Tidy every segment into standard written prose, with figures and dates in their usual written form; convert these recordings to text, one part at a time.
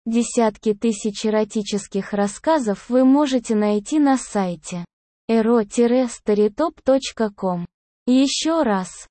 Десятки тысяч эротических рассказов вы можете найти на сайте ero-storytop.com. Еще раз,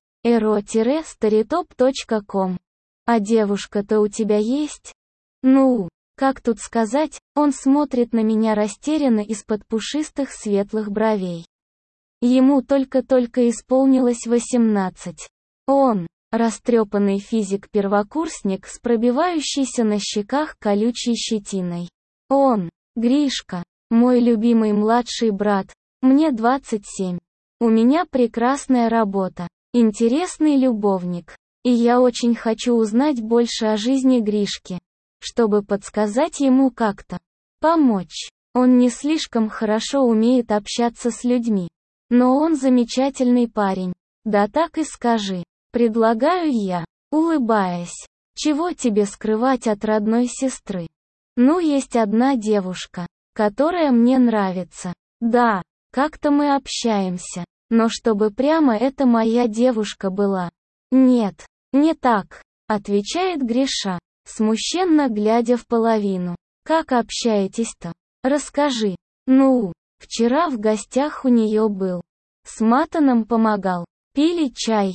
ero-storytop.com. А девушка-то у тебя есть? Ну, как тут сказать, он смотрит на меня растерянно из-под пушистых светлых бровей. Ему только-только исполнилось 18. Он, растрепанный физик-первокурсник с пробивающейся на щеках колючей щетиной. Он, Гришка, мой любимый младший брат, мне 27. У меня прекрасная работа, интересный любовник. И я очень хочу узнать больше о жизни Гришки, чтобы подсказать ему как-то, помочь. Он не слишком хорошо умеет общаться с людьми. Но он замечательный парень. Да так и скажи. Предлагаю я, улыбаясь. Чего тебе скрывать от родной сестры? Ну, есть одна девушка, которая мне нравится. Да, как-то мы общаемся. Но чтобы прямо это моя девушка была. Нет, не так, отвечает Гриша, смущенно глядя в половину. Как общаетесь-то? Расскажи. Ну, вчера в гостях у нее был. С Матаном помогал. Пили чая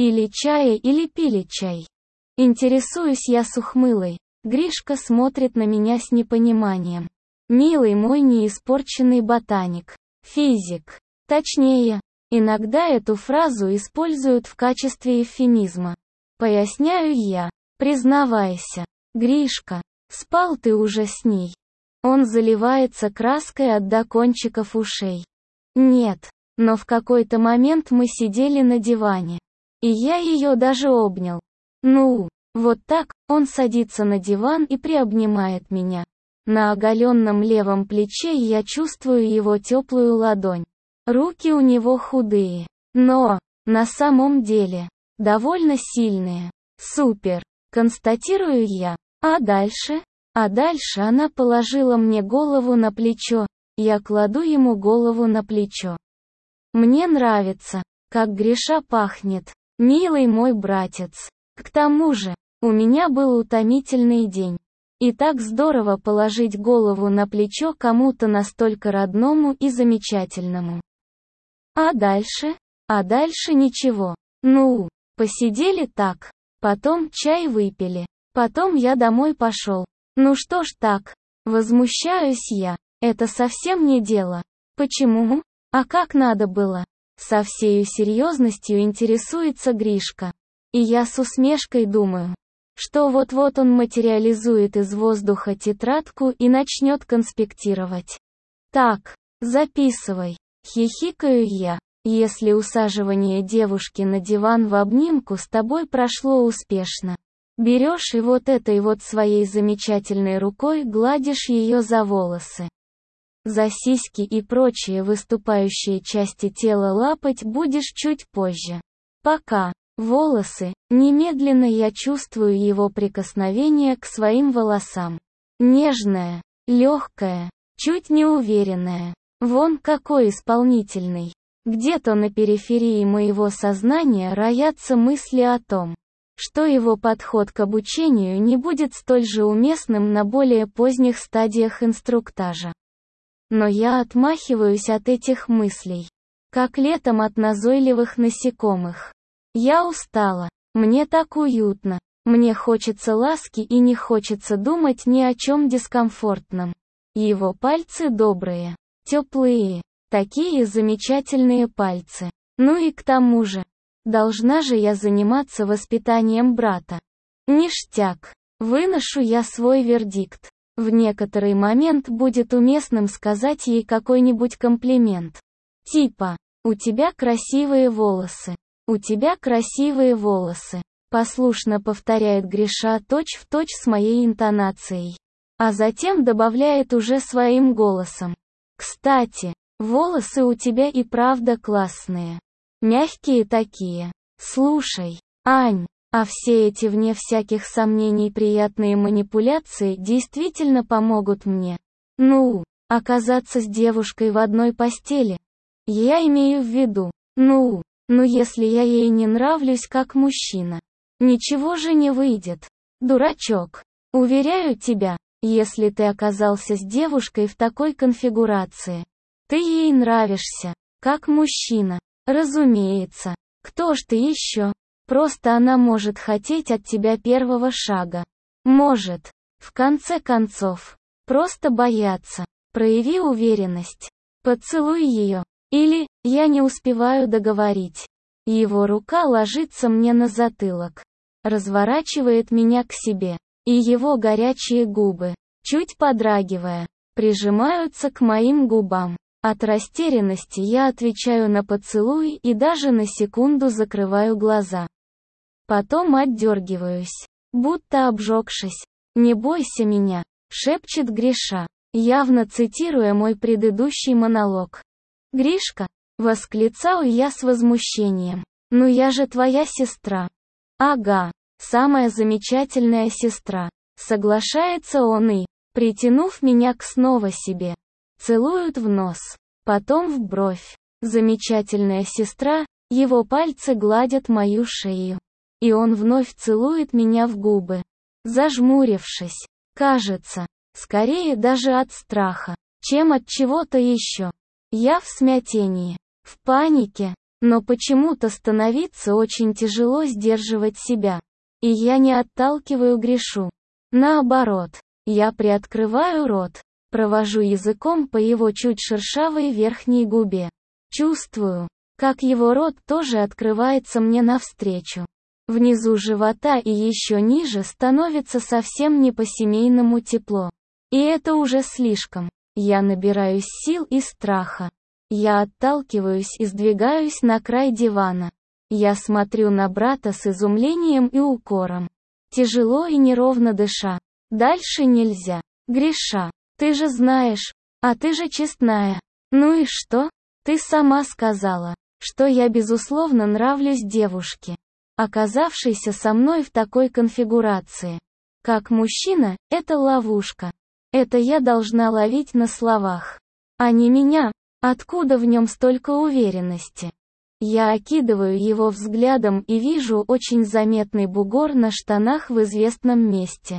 или пили чай? Интересуюсь я с ухмылой. Гришка смотрит на меня с непониманием. Милый мой неиспорченный ботаник. Физик. Точнее, иногда эту фразу используют в качестве эвфемизма. Поясняю я. Признавайся, Гришка, спал ты уже с ней? Он заливается краской до кончиков ушей. Нет. Но в какой-то момент мы сидели на диване. И я ее даже обнял. Ну, вот так, он садится на диван и приобнимает меня. На оголенном левом плече я чувствую его теплую ладонь. Руки у него худые. Но, на самом деле, довольно сильные. Супер, констатирую я. А дальше? А дальше она положила мне голову на плечо. Я кладу ему голову на плечо. Мне нравится, как Гриша пахнет, милый мой братец. К тому же, у меня был утомительный день. И так здорово положить голову на плечо кому-то настолько родному и замечательному. А дальше? А дальше ничего. Ну, посидели так. Потом чай выпили. Потом я домой пошел. Ну что ж так? Возмущаюсь я. Это совсем не дело. Почему? А как надо было? Со всею серьезностью интересуется Гришка. И я с усмешкой думаю, что вот-вот он материализует из воздуха тетрадку и начнет конспектировать. Так, записывай. Хихикаю я. Если усаживание девушки на диван в обнимку с тобой прошло успешно. Берешь и вот этой вот своей замечательной рукой гладишь ее за волосы. За сиськи и прочие выступающие части тела лапать будешь чуть позже. Пока. Волосы. Немедленно я чувствую его прикосновение к своим волосам. Нежное, легкое, чуть неуверенное. Вон какой исполнительный. Где-то на периферии моего сознания роятся мысли о том, что его подход к обучению не будет столь же уместным на более поздних стадиях инструктажа. Но я отмахиваюсь от этих мыслей, как летом от назойливых насекомых. Я устала, мне так уютно, мне хочется ласки и не хочется думать ни о чем дискомфортном. Его пальцы добрые, теплые, такие замечательные пальцы. Ну и к тому же, должна же я заниматься воспитанием брата. Ништяк, выношу я свой вердикт. В некоторый момент будет уместным сказать ей какой-нибудь комплимент. Типа, у тебя красивые волосы. У тебя красивые волосы. Послушно повторяет Гриша точь-в-точь с моей интонацией. А затем добавляет уже своим голосом. Кстати, волосы у тебя и правда классные. Мягкие такие. Слушай, Ань. А все эти вне всяких сомнений приятные манипуляции действительно помогут мне. Ну, оказаться с девушкой в одной постели. Я имею в виду, ну если я ей не нравлюсь как мужчина. Ничего же не выйдет. Дурачок. Уверяю тебя, Если ты оказался с девушкой в такой конфигурации, ты ей нравишься, как мужчина. Разумеется. Кто ж ты еще? Просто она может хотеть от тебя первого шага. Может. В конце концов. Просто бояться. Прояви уверенность. Поцелуй ее. Или, я не успеваю договорить. Его рука ложится мне на затылок. Разворачивает меня к себе. И его горячие губы, чуть подрагивая, прижимаются к моим губам. От растерянности я отвечаю на поцелуй и даже на секунду закрываю глаза. Потом отдергиваюсь, будто обжегшись. «Не бойся меня», — шепчет Гриша, явно цитируя мой предыдущий монолог. «Гришка?» — восклицаю я с возмущением. «Ну я же твоя сестра». «Ага, самая замечательная сестра», — соглашается он и, притянув меня к снова себе, целует в нос, потом в бровь. Замечательная сестра, его пальцы гладят мою шею. И он вновь целует меня в губы, зажмурившись. Кажется, скорее даже от страха, чем от чего-то еще. Я в смятении, в панике, но почему-то становится очень тяжело сдерживать себя. И я не отталкиваю Гришу. Наоборот, я приоткрываю рот, провожу языком по его чуть шершавой верхней губе. Чувствую, как его рот тоже открывается мне навстречу. Внизу живота и еще ниже становится совсем не по-семейному тепло. И это уже слишком. Я набираюсь сил и страха. Я отталкиваюсь и сдвигаюсь на край дивана. Я смотрю на брата с изумлением и укором. Тяжело и неровно дыша. Дальше нельзя. Гриша, ты же знаешь, а ты же честная. Ну и что? Ты сама сказала, что я безусловно нравлюсь девушке, оказавшейся со мной в такой конфигурации. Как мужчина, это ловушка. Это я должна ловить на словах. А не меня. Откуда в нем столько уверенности? Я окидываю его взглядом и вижу очень заметный бугор на штанах в известном месте.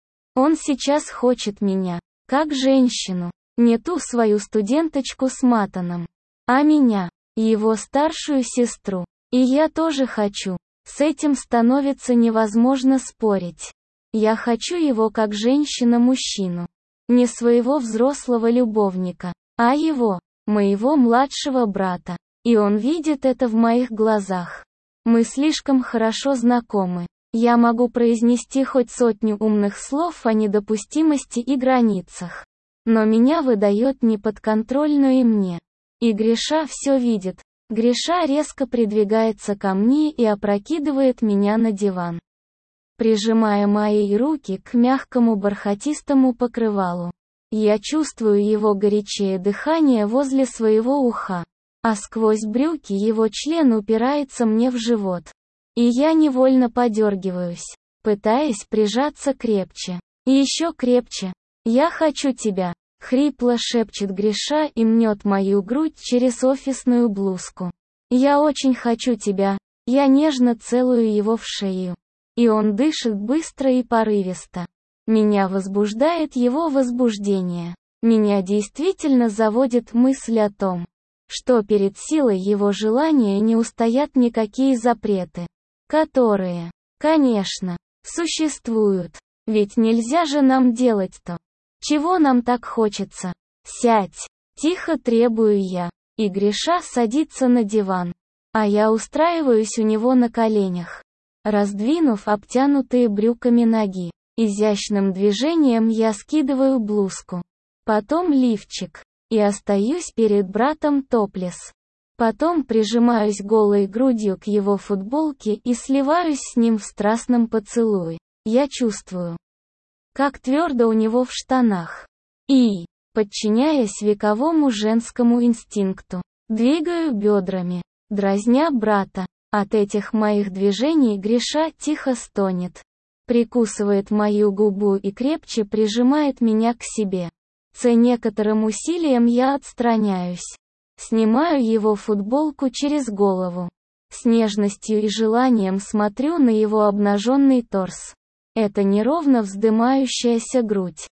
Он сейчас хочет меня, как женщину, не ту свою студенточку с матаном, а меня, его старшую сестру. И я тоже хочу. С этим становится невозможно спорить. Я хочу его как женщина-мужчину. Не своего взрослого любовника, а его, моего младшего брата. И он видит это в моих глазах. Мы слишком хорошо знакомы. Я могу произнести хоть сотню умных слов о недопустимости и границах. Но меня выдает неподконтрольную и мне. И Гриша все видит. Гриша резко придвигается ко мне и опрокидывает меня на диван, прижимая мои руки к мягкому бархатистому покрывалу. Я чувствую его горячее дыхание возле своего уха, а сквозь брюки его член упирается мне в живот. И я невольно подергиваюсь, пытаясь прижаться крепче. И еще крепче. «Я хочу тебя», — хрипло шепчет Гриша и мнет мою грудь через офисную блузку. «Я очень хочу тебя», я нежно целую его в шею. И он дышит быстро и порывисто. Меня возбуждает его возбуждение. Меня действительно заводит мысль о том, что перед силой его желания не устоят никакие запреты, которые, конечно, существуют. Ведь нельзя же нам делать то, чего нам так хочется. «Сядь!» — тихо требую я. И Гриша садится на диван. А я устраиваюсь у него на коленях, раздвинув обтянутые брюками ноги. Изящным движением я скидываю блузку, потом лифчик, и остаюсь перед братом топлес. Потом прижимаюсь голой грудью к его футболке и сливаюсь с ним в страстном поцелуе. Я чувствую, как твердо у него в штанах. И, подчиняясь вековому женскому инстинкту, двигаю бедрами, дразня брата. От этих моих движений Гриша тихо стонет, прикусывает мою губу и крепче прижимает меня к себе. С некоторым усилием я отстраняюсь. Снимаю его футболку через голову. С нежностью и желанием смотрю на его обнаженный торс. Это неровно вздымающаяся грудь.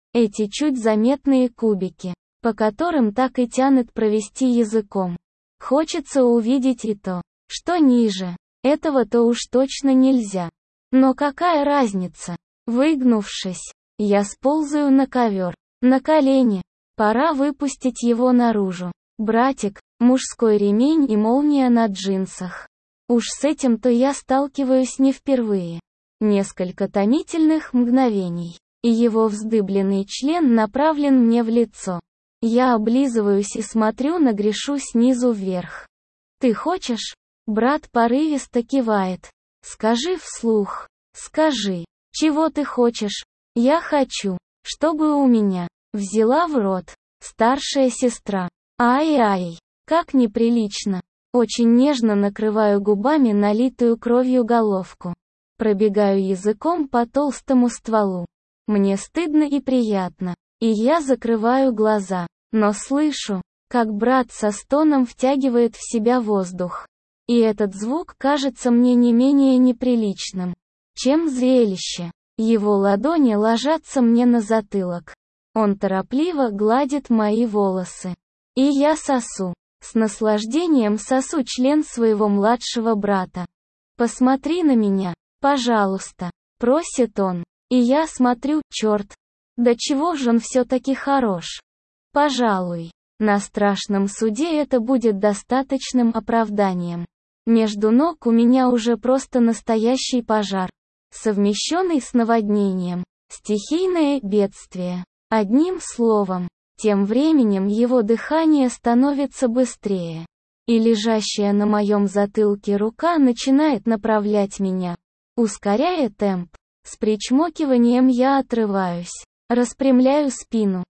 Эти чуть заметные кубики, по которым так и тянет провести языком. Хочется увидеть и то, что ниже. Этого-то уж точно нельзя. Но какая разница? Выгнувшись, я сползаю на ковер, на колени. Пора выпустить его наружу. Братик, мужской ремень и молния на джинсах. Уж с этим-то я сталкиваюсь не впервые. Несколько томительных мгновений, и его вздыбленный член направлен мне в лицо. Я облизываюсь и смотрю на Гришу снизу вверх. «Ты хочешь?» Брат порывисто кивает. «Скажи вслух. Скажи, чего ты хочешь?» «Я хочу, чтобы у меня взяла в рот старшая сестра». Ай-ай, как неприлично. Очень нежно накрываю губами налитую кровью головку. Пробегаю языком по толстому стволу. Мне стыдно и приятно. И я закрываю глаза, но слышу, как брат со стоном втягивает в себя воздух. И этот звук кажется мне не менее неприличным, чем зрелище. Его ладони ложатся мне на затылок. Он торопливо гладит мои волосы. И я сосу. С наслаждением сосу член своего младшего брата. «Посмотри на меня, пожалуйста», — просит он. И я смотрю, черт. Да чего же он все-таки хорош? Пожалуй, на страшном суде это будет достаточным оправданием. Между ног у меня уже просто настоящий пожар, совмещенный с наводнением, стихийное бедствие. Одним словом, тем временем его дыхание становится быстрее, и лежащая на моем затылке рука начинает направлять меня, ускоряя темп. С причмокиванием я отрываюсь, распрямляю спину.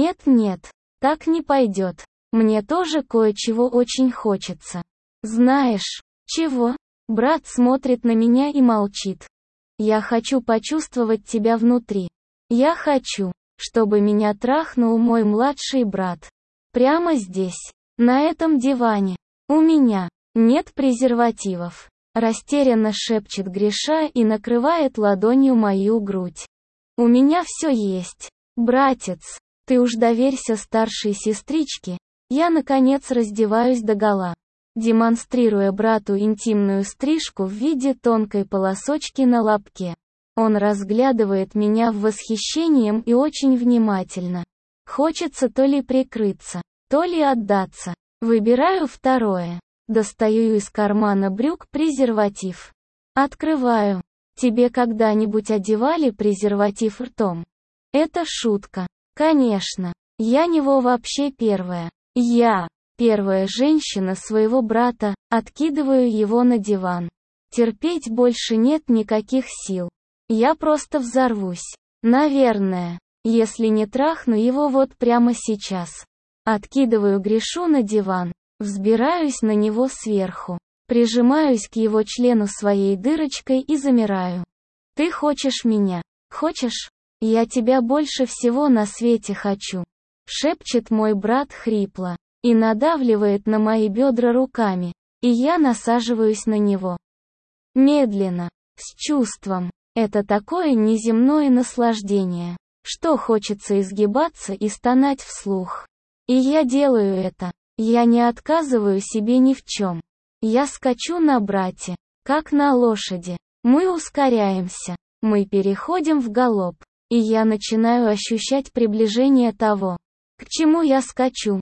Нет, так не пойдет. Мне тоже кое-чего очень хочется. Знаешь, чего? Брат смотрит на меня и молчит. Я хочу почувствовать тебя внутри. Я хочу, чтобы меня трахнул мой младший брат. Прямо здесь, на этом диване. У меня нет презервативов. Растерянно шепчет Гриша и накрывает ладонью мою грудь. У меня все есть. Братец, ты уж доверься старшей сестричке. Я наконец раздеваюсь догола, демонстрируя брату интимную стрижку в виде тонкой полосочки на лобке. Он разглядывает меня в восхищением и очень внимательно. Хочется то ли прикрыться, то ли отдаться. Выбираю второе. Достаю из кармана брюк презерватив. Открываю. Тебе когда-нибудь одевали презерватив ртом? Это шутка. Конечно. Я него вообще первая. Я, первая женщина своего брата, откидываю его на диван. Терпеть больше нет никаких сил. Я просто взорвусь. Наверное, если не трахну его вот прямо сейчас. Откидываю Гришу на диван. Взбираюсь на него сверху. Прижимаюсь к его члену своей дырочкой и замираю. Ты хочешь меня? Хочешь? Я тебя больше всего на свете хочу. Шепчет мой брат хрипло. И надавливает на мои бедра руками. И я насаживаюсь на него. Медленно. С чувством. Это такое неземное наслаждение, что хочется изгибаться и стонать вслух. И я делаю это. Я не отказываю себе ни в чем. Я скачу на брате, как на лошади. Мы ускоряемся. Мы переходим в галоп. И я начинаю ощущать приближение того, к чему я скачу.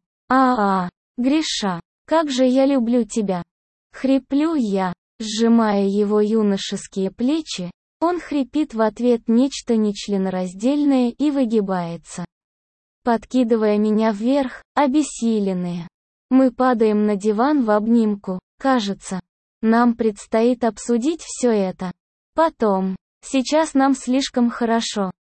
Гриша, как же я люблю тебя. Хриплю я, сжимая его юношеские плечи. Он хрипит в ответ нечто нечленораздельное и выгибается, подкидывая меня вверх, обессиленные. Мы падаем на диван в обнимку, кажется. Нам предстоит обсудить все это. Потом. Сейчас нам слишком хорошо.